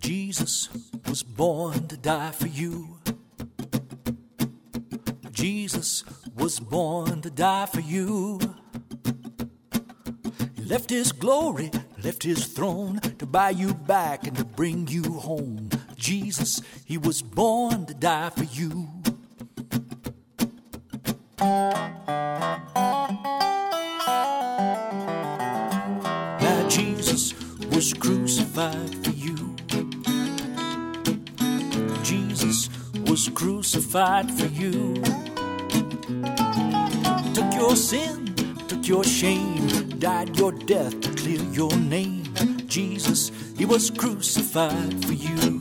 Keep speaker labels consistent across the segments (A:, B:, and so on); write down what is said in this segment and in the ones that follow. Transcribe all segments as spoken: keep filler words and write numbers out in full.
A: Jesus was born to die for you. Jesus was born to die for you. He left his glory, left his throne to buy you back and to bring you home. Jesus, he was born to die for you. Now Jesus was crucified for you. Jesus was crucified for you. Took your sin, took your shame, died your death to clear your name. Jesus, he was crucified for you.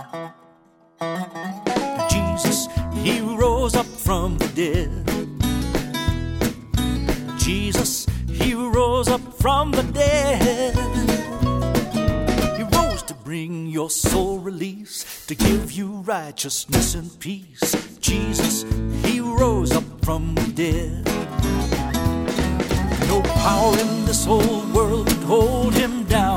A: Jesus, he rose up from the dead. Jesus, he rose up from the dead. He rose to bring your soul release, to give you righteousness and peace. Jesus, he rose up from the dead. No power in this whole world could hold him down.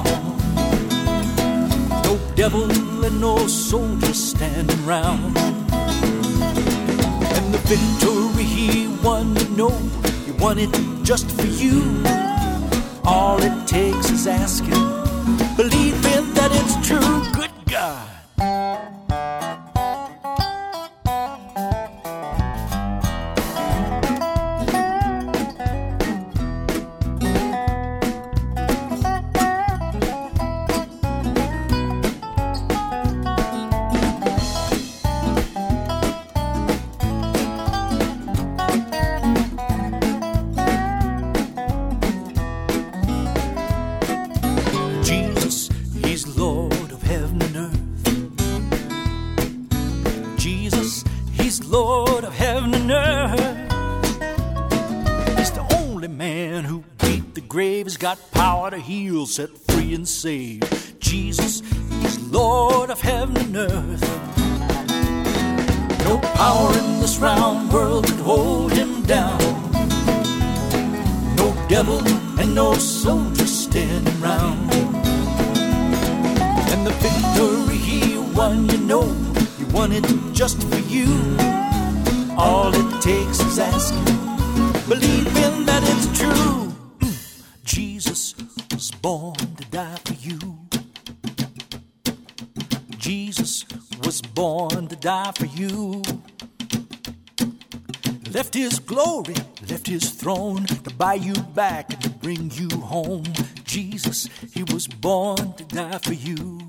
A: No devil and no soldier standing round. And the victory he won, you know, he won it just for you. All it takes is asking, believing that it's true. Good God. Jesus, he's Lord of heaven and earth. Jesus, he's Lord of heaven and earth. He's the only man who beat the grave. He's got power to heal, set free and save. Jesus, he's Lord of heaven and earth. No power in this round world could hold him down. No devil and no soldier standing round. And the victory he won, you know, he won it just for you. All it takes is asking, believing that it's true. Jesus was born to die for you. Jesus was born to die for you. Left his glory, left his throne to buy you back and to bring you home. Jesus, he was born to die for you.